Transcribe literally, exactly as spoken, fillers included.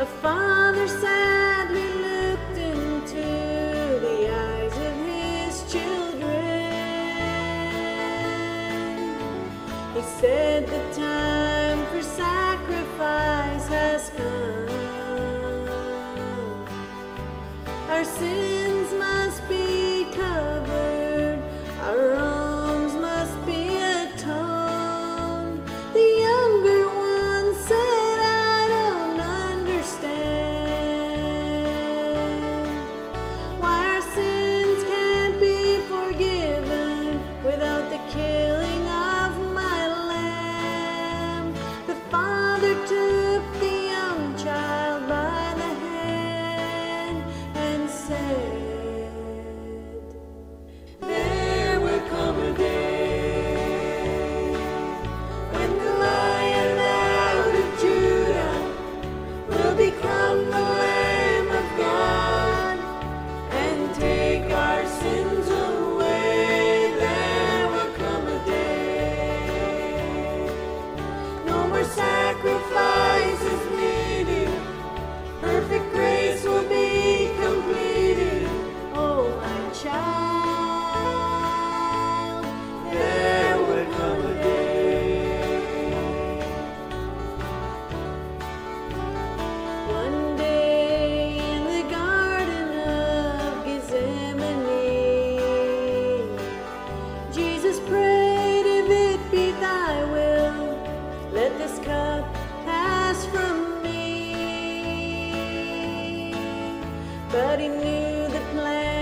Father sadly looked into the eyes of his children. He said, the time for sacrifice has come. Our sins must be covered, our wrongs must be atoned. The younger one said, I don't understand why our sins can't be forgiven without the killing of my lamb. The Father took the young child by the hand and said, there will come a day when the Lion out of Judah will become the Lamb of God and take our sins away. There will come a day, no more sacrifices needed, perfect grace will be completed. Oh, my child, there will come a day. One day in the Garden of Gethsemane, Jesus prayed, if it be thy will, let this cup pass from me. But he knew the plan